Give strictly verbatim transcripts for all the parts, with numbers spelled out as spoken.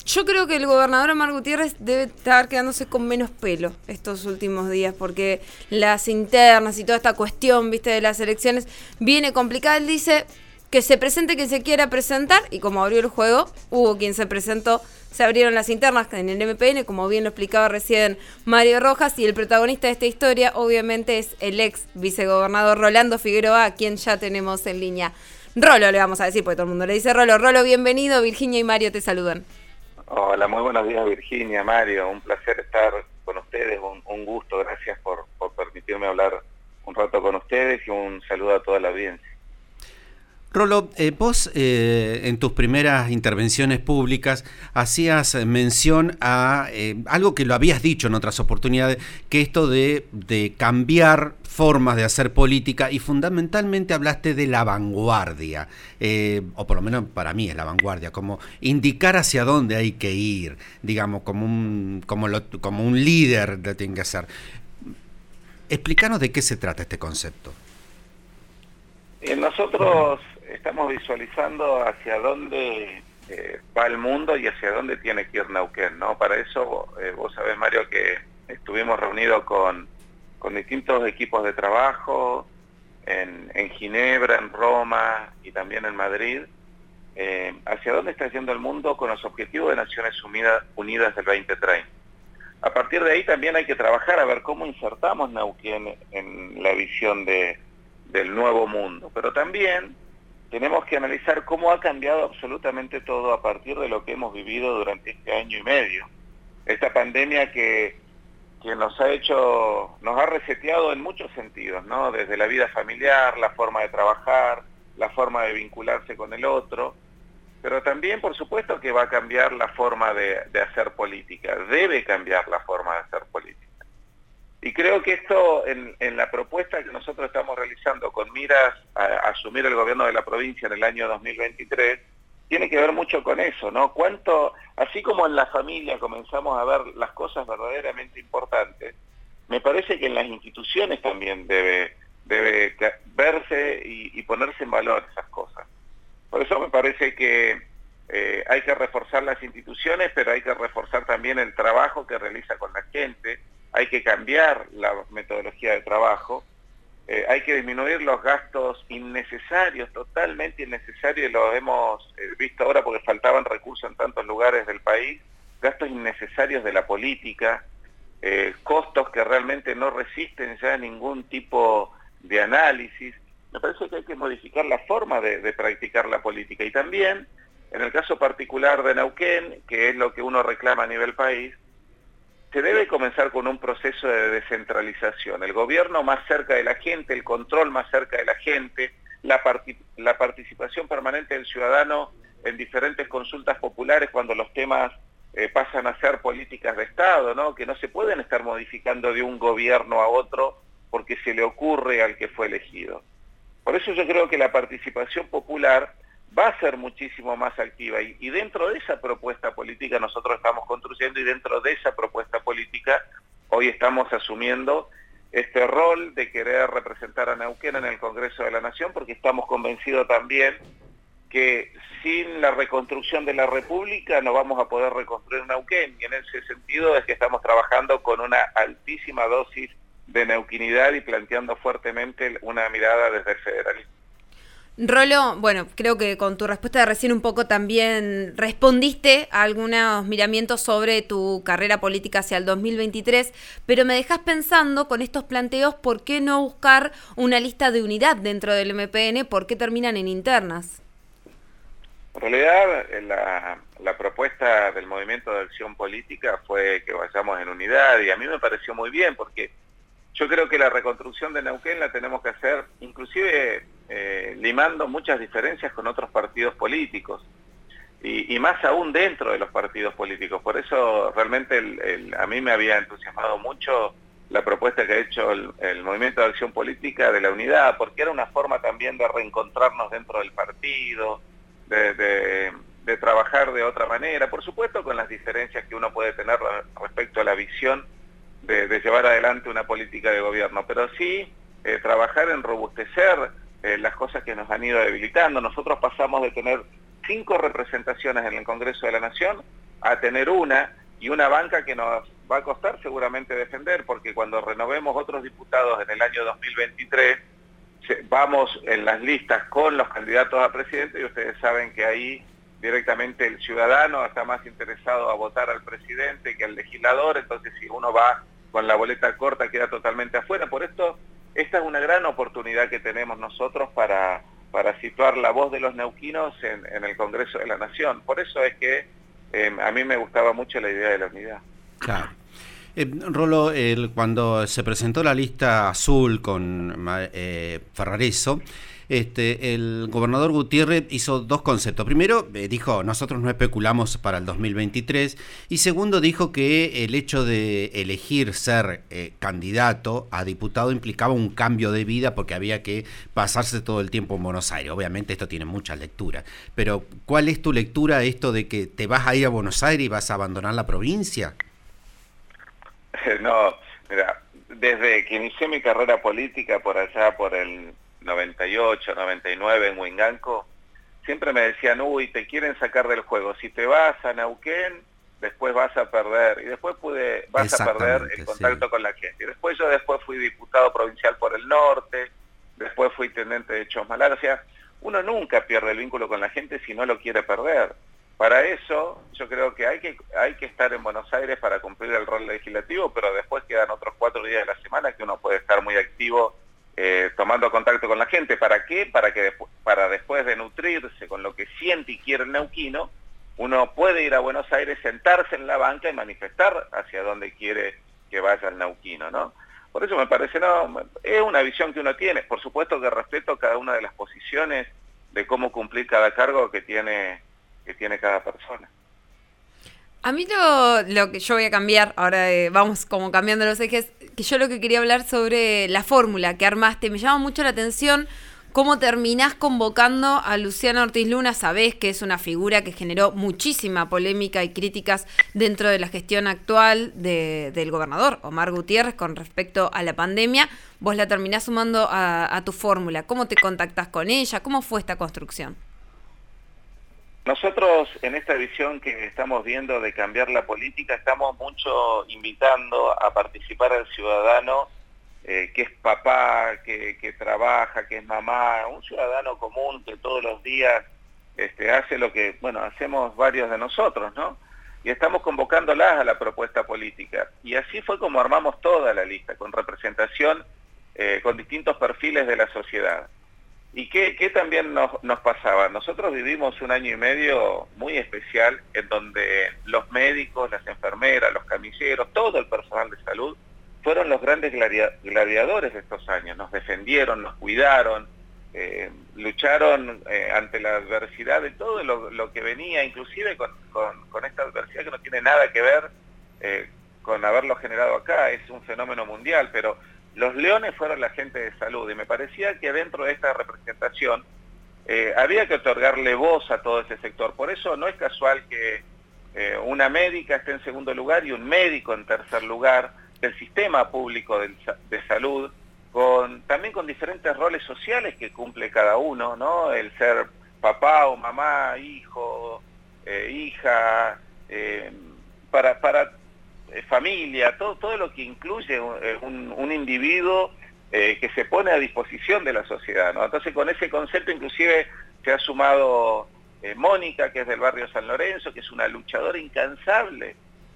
Yo creo que el gobernador Omar Gutiérrez debe estar quedándose con menos pelo estos últimos días, porque las internas y toda esta cuestión, viste, de las elecciones viene complicada. Él dice que se presente quien se quiera presentar, y como abrió el juego, hubo quien se presentó, se abrieron las internas en el M P N, como bien lo explicaba recién Mario Rojas, y el protagonista de esta historia obviamente es el ex vicegobernador Rolando Figueroa, a quien ya tenemos en línea. Rolo le vamos a decir, porque todo el mundo le dice Rolo. Rolo, bienvenido, Virginia y Mario te saludan. Hola, muy buenos días Virginia, Mario, un placer estar con ustedes, un, un gusto, gracias por, por permitirme hablar un rato con ustedes y un saludo a toda la audiencia. Rolo, eh, vos eh, en tus primeras intervenciones públicas hacías mención a eh, algo que lo habías dicho en otras oportunidades, que esto de, de cambiar formas de hacer política, y fundamentalmente hablaste de la vanguardia, eh, o por lo menos para mí es la vanguardia, como indicar hacia dónde hay que ir, digamos, como un, como lo, como un líder lo tiene que hacer. Explícanos de qué se trata este concepto. Eh, nosotros estamos visualizando hacia dónde eh, va el mundo y hacia dónde tiene que ir Neuquén, ¿no? Para eso, eh, vos sabés, Mario, que estuvimos reunidos con, con distintos equipos de trabajo en, en Ginebra, en Roma y también en Madrid, eh, hacia dónde está yendo el mundo con los objetivos de Naciones Unidas, Unidas del veinte treinta. A partir de ahí también hay que trabajar a ver cómo insertamos Neuquén en la visión de, del nuevo mundo, pero también tenemos que analizar cómo ha cambiado absolutamente todo a partir de lo que hemos vivido durante este año y medio. Esta pandemia que, que nos ha hecho, nos ha reseteado en muchos sentidos, ¿no? Desde la vida familiar, la forma de trabajar, la forma de vincularse con el otro, pero también, por supuesto, que va a cambiar la forma de, de hacer política, debe cambiar la forma de hacer política. Y creo que esto, en, en la propuesta que nosotros estamos realizando con miras a, a asumir el gobierno de la provincia en el año dos mil veintitrés, tiene que ver mucho con eso, ¿no? Cuánto, así como en la familia comenzamos a ver las cosas verdaderamente importantes, me parece que en las instituciones también debe, debe verse y, y ponerse en valor esas cosas. Por eso me parece que eh, hay que reforzar las instituciones, pero hay que reforzar también el trabajo que realiza con la gente. Hay que cambiar la metodología de trabajo, eh, hay que disminuir los gastos innecesarios, totalmente innecesarios, y lo hemos eh, visto ahora porque faltaban recursos en tantos lugares del país, gastos innecesarios de la política, eh, costos que realmente no resisten ya ningún tipo de análisis. Me parece que hay que modificar la forma de, de practicar la política, y también, en el caso particular de Neuquén, que es lo que uno reclama a nivel país, se debe comenzar con un proceso de descentralización, el gobierno más cerca de la gente, el control más cerca de la gente, la, part la participación permanente del ciudadano en diferentes consultas populares cuando los temas eh, pasan a ser políticas de Estado, ¿no? Que no se pueden estar modificando de un gobierno a otro porque se le ocurre al que fue elegido. Por eso yo creo que la participación popular va a ser muchísimo más activa, y, y dentro de esa propuesta política nosotros estamos construyendo, y dentro de esa propuesta política hoy estamos asumiendo este rol de querer representar a Neuquén en el Congreso de la Nación, porque estamos convencidos también que sin la reconstrucción de la República no vamos a poder reconstruir Neuquén, y en ese sentido es que estamos trabajando con una altísima dosis de neuquinidad y planteando fuertemente una mirada desde el federalismo. Rolo, bueno, creo que con tu respuesta de recién un poco también respondiste a algunos miramientos sobre tu carrera política hacia el dos mil veintitrés, pero me dejas pensando con estos planteos, ¿por qué no buscar una lista de unidad dentro del M P N? ¿Por qué terminan en internas? En realidad, la, la propuesta del Movimiento de Acción Política fue que vayamos en unidad, y a mí me pareció muy bien, porque yo creo que la reconstrucción de Neuquén la tenemos que hacer, inclusive eh, limando muchas diferencias con otros partidos políticos, y, y más aún dentro de los partidos políticos. Por eso realmente el, el, a mí me había entusiasmado mucho la propuesta que ha hecho el, el Movimiento de Acción Política de la unidad, porque era una forma también de reencontrarnos dentro del partido, de, de, de trabajar de otra manera, por supuesto con las diferencias que uno puede tener respecto a la visión De, de llevar adelante una política de gobierno, pero sí eh, trabajar en robustecer eh, las cosas que nos han ido debilitando. Nosotros pasamos de tener cinco representaciones en el Congreso de la Nación a tener una, y una banca que nos va a costar seguramente defender, porque cuando renovemos otros diputados en el año dos mil veintitrés, vamos en las listas con los candidatos a presidente, y ustedes saben que ahí directamente el ciudadano está más interesado a votar al presidente que al legislador, entonces si uno va con la boleta corta queda totalmente afuera. Por esto, esta es una gran oportunidad que tenemos nosotros para, para situar la voz de los neuquinos en, en el Congreso de la Nación. Por eso es que eh, a mí me gustaba mucho la idea de la unidad. Claro. Eh, Rolo, el, cuando se presentó la lista azul con eh, Ferrareso, este, el gobernador Gutiérrez hizo dos conceptos. Primero, eh, dijo, nosotros no especulamos para el dos mil veintitrés, y segundo, dijo que el hecho de elegir ser eh, candidato a diputado implicaba un cambio de vida porque había que pasarse todo el tiempo en Buenos Aires. Obviamente esto tiene mucha lectura, pero ¿cuál es tu lectura de esto de que te vas a ir a Buenos Aires y vas a abandonar la provincia? No, mira, desde que inicié mi carrera política por allá por el noventa y ocho, noventa y nueve en Huinganco, siempre me decían, uy, te quieren sacar del juego, si te vas a Neuquén, después vas a perder, y después pude, vas a perder el contacto sí. con la gente. Y después yo después fui diputado provincial por el norte, después fui intendente de Chosmalal, o sea, uno nunca pierde el vínculo con la gente si no lo quiere perder. Para eso, yo creo que hay que hay que estar en Buenos Aires para cumplir el rol legislativo, pero después quedan otros cuatro días de la semana que uno puede estar muy activo eh, tomando contacto con la gente. ¿Para qué? Para que despu para después de nutrirse con lo que siente y quiere el neuquino, uno puede ir a Buenos Aires, sentarse en la banca y manifestar hacia dónde quiere que vaya el neuquino, ¿no? Por eso me parece, no, es una visión que uno tiene. Por supuesto que respeto cada una de las posiciones de cómo cumplir cada cargo que tiene... que tiene cada persona. A mí lo, lo que yo voy a cambiar, ahora eh, vamos como cambiando los ejes, que yo lo que quería hablar sobre la fórmula que armaste, me llama mucho la atención cómo terminás convocando a Luciano Ortiz Luna. Sabés que es una figura que generó muchísima polémica y críticas dentro de la gestión actual de, del gobernador Omar Gutiérrez con respecto a la pandemia. Vos la terminás sumando a, a tu fórmula. ¿Cómo te contactás con ella? ¿Cómo fue esta construcción? Nosotros en esta visión que estamos viendo de cambiar la política estamos mucho invitando a participar al ciudadano eh, que es papá, que, que trabaja, que es mamá, un ciudadano común que todos los días este, hace lo que, bueno, hacemos varios de nosotros, ¿no? Y estamos convocándolas a la propuesta política. Y así fue como armamos toda la lista, con representación, eh, con distintos perfiles de la sociedad. ¿Y qué, qué también nos, nos pasaba? Nosotros vivimos un año y medio muy especial en donde los médicos, las enfermeras, los camilleros, todo el personal de salud fueron los grandes gladiadores de estos años. Nos defendieron, nos cuidaron, eh, lucharon eh, ante la adversidad de todo lo, lo que venía, inclusive con, con, con esta adversidad que no tiene nada que ver eh, con haberlo generado acá, es un fenómeno mundial, pero los leones fueron la gente de salud, y me parecía que dentro de esta representación eh, había que otorgarle voz a todo ese sector. Por eso no es casual que eh, una médica esté en segundo lugar y un médico en tercer lugar del sistema público de, de salud, con, también con diferentes roles sociales que cumple cada uno, ¿no? El ser papá o mamá, hijo, eh, hija, eh, para... para familia, todo, todo lo que incluye un, un individuo eh, que se pone a disposición de la sociedad, ¿no? Entonces con ese concepto inclusive se ha sumado eh, Mónica, que es del barrio San Lorenzo, que es una luchadora incansable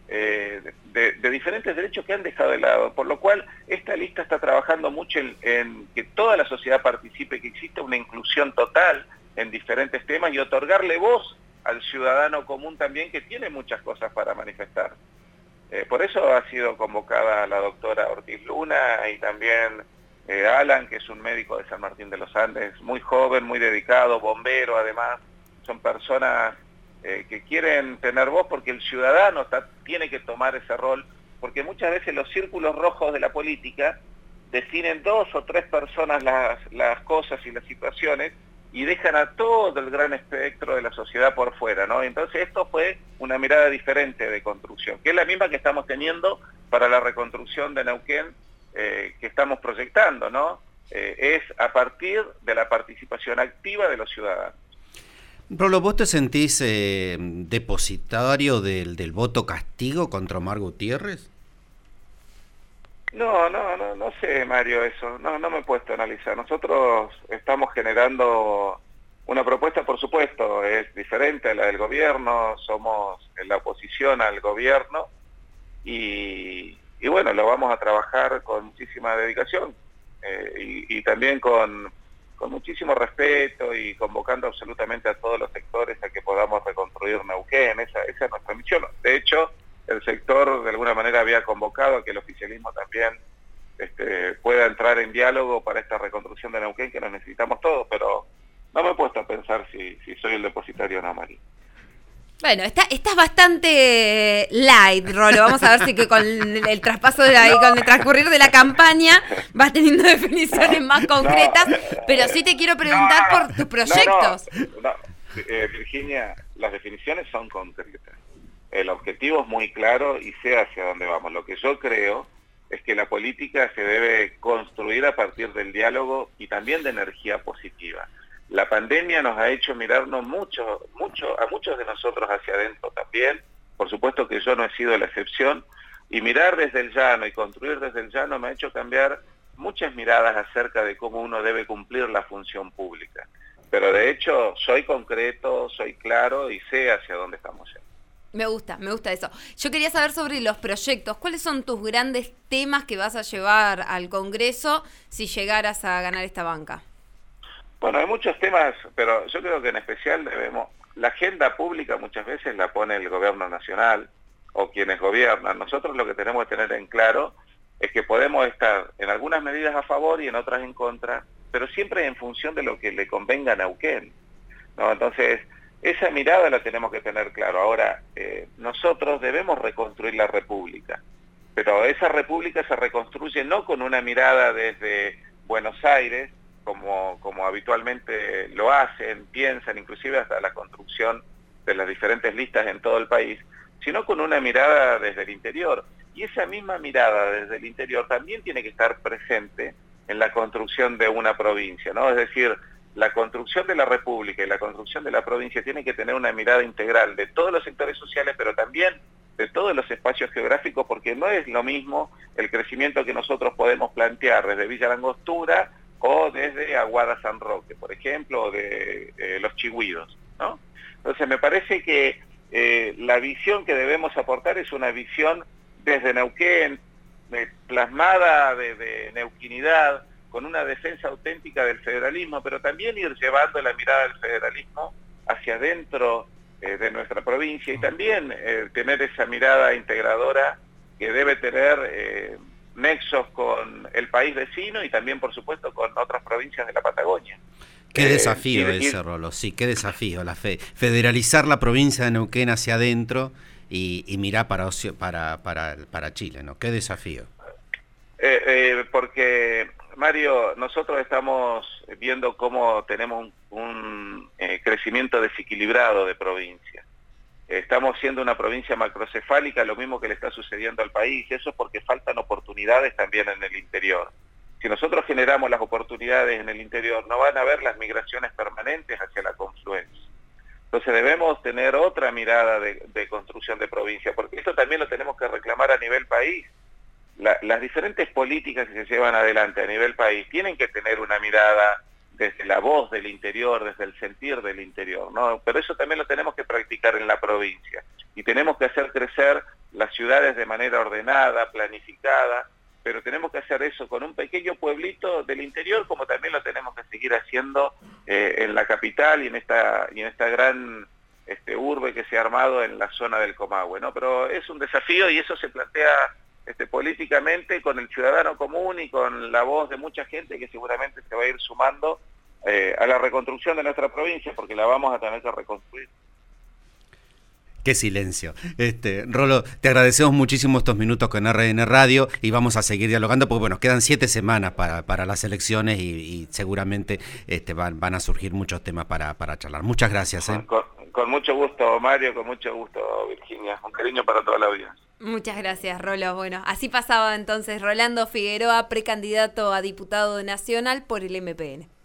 eh, de, de diferentes derechos que han dejado de lado, por lo cual esta lista está trabajando mucho en, en que toda la sociedad participe, que exista una inclusión total en diferentes temas y otorgarle voz al ciudadano común también, que tiene muchas cosas para manifestar. Eh, por eso ha sido convocada la doctora Ortiz Luna y también eh, Alan, que es un médico de San Martín de los Andes, muy joven, muy dedicado, bombero además. Son personas eh, que quieren tener voz porque el ciudadano está, tiene que tomar ese rol, porque muchas veces los círculos rojos de la política definen dos o tres personas las, las cosas y las situaciones y dejan a todo el gran espectro de la sociedad por fuera, ¿no? Entonces esto fue una mirada diferente de construcción, que es la misma que estamos teniendo para la reconstrucción de Neuquén eh, que estamos proyectando, ¿no? Eh, es a partir de la participación activa de los ciudadanos. Rolo, ¿vos te sentís eh, depositario del, del voto castigo contra Omar Gutiérrez? No, no, no, no sé, Mario, eso. No, no me he puesto a analizar. Nosotros estamos generando una propuesta, por supuesto, es diferente a la del gobierno, somos en la oposición al gobierno y, y bueno, lo vamos a trabajar con muchísima dedicación eh, y, y también con, con muchísimo respeto y convocando absolutamente a todos los sectores a que podamos reconstruir Neuquén. Esa, esa es nuestra misión. De hecho, el sector de alguna manera había convocado a que el oficialismo también este, pueda entrar en diálogo para esta reconstrucción de Neuquén, que nos necesitamos todos, pero no me he puesto a pensar si, si soy el depositario o no, María. Bueno, está, estás bastante light, Rolo. Vamos a ver si que con el, el traspaso de la, no. con el transcurrir de la campaña vas teniendo definiciones más concretas, no, pero sí te quiero preguntar no, no, por tus proyectos. No, no, no. Eh, Virginia, las definiciones son concretas. El objetivo es muy claro y sé hacia dónde vamos. Lo que yo creo es que la política se debe construir a partir del diálogo y también de energía positiva. La pandemia nos ha hecho mirarnos mucho, mucho, a muchos de nosotros hacia adentro también, por supuesto que yo no he sido la excepción, y mirar desde el llano y construir desde el llano me ha hecho cambiar muchas miradas acerca de cómo uno debe cumplir la función pública. Pero de hecho soy concreto, soy claro y sé hacia dónde estamos yendo. Me gusta, me gusta eso. Yo quería saber sobre los proyectos. ¿Cuáles son tus grandes temas que vas a llevar al Congreso si llegaras a ganar esta banca? Bueno, hay muchos temas, pero yo creo que en especial debemos... La agenda pública muchas veces la pone el gobierno nacional o quienes gobiernan. Nosotros lo que tenemos que tener en claro es que podemos estar en algunas medidas a favor y en otras en contra, pero siempre en función de lo que le convenga a Neuquén, ¿no? Entonces, esa mirada la tenemos que tener claro. Ahora, eh, nosotros debemos reconstruir la República, pero esa República se reconstruye no con una mirada desde Buenos Aires, como, como habitualmente lo hacen, piensan, inclusive hasta la construcción de las diferentes listas en todo el país, sino con una mirada desde el interior. Y esa misma mirada desde el interior también tiene que estar presente en la construcción de una provincia, ¿no? Es decir, la construcción de la República y la construcción de la provincia tiene que tener una mirada integral de todos los sectores sociales, pero también de todos los espacios geográficos, porque no es lo mismo el crecimiento que nosotros podemos plantear desde Villa La Angostura o desde Aguada San Roque, por ejemplo, o de eh, Los Chigüidos, ¿no? Entonces me parece que eh, la visión que debemos aportar es una visión desde Neuquén, eh, plasmada de, de neuquinidad, con una defensa auténtica del federalismo, pero también ir llevando la mirada del federalismo hacia adentro eh, de nuestra provincia y también eh, tener esa mirada integradora que debe tener eh, nexos con el país vecino y también, por supuesto, con otras provincias de la Patagonia. Qué desafío eh, ese, Rolo, sí, qué desafío, la fe. Federalizar la provincia de Neuquén hacia adentro y, y mirar para, para, para, para Chile, ¿no? Qué desafío. Eh, eh, porque, Mario, nosotros estamos viendo cómo tenemos un, un eh, crecimiento desequilibrado de provincia. Estamos siendo una provincia macrocefálica, lo mismo que le está sucediendo al país, y eso es porque faltan oportunidades también en el interior. Si nosotros generamos las oportunidades en el interior, no van a haber las migraciones permanentes hacia la confluencia. Entonces debemos tener otra mirada de, de construcción de provincia, porque esto también lo tenemos que reclamar a nivel país. La, las diferentes políticas que se llevan adelante a nivel país tienen que tener una mirada desde la voz del interior, desde el sentir del interior, ¿no? Pero eso también lo tenemos que practicar en la provincia. Y tenemos que hacer crecer las ciudades de manera ordenada, planificada, pero tenemos que hacer eso con un pequeño pueblito del interior, como también lo tenemos que seguir haciendo eh, en la capital y en esta, y en esta gran este, urbe que se ha armado en la zona del Comahue, ¿no? Pero es un desafío y eso se plantea este, políticamente con el ciudadano común y con la voz de mucha gente que seguramente se va a ir sumando eh, a la reconstrucción de nuestra provincia, porque la vamos a tener que reconstruir. Qué silencio. Este, Rolo, te agradecemos muchísimo estos minutos con R N Radio y vamos a seguir dialogando porque bueno, quedan siete semanas para, para las elecciones y, y seguramente este, van, van a surgir muchos temas para, para charlar. Muchas gracias. ¿eh? Con, con mucho gusto, Mario, con mucho gusto, Virginia. Un cariño para toda la vida. Muchas gracias, Rolo. Bueno, así pasaba entonces Rolando Figueroa, precandidato a diputado nacional por el M P N.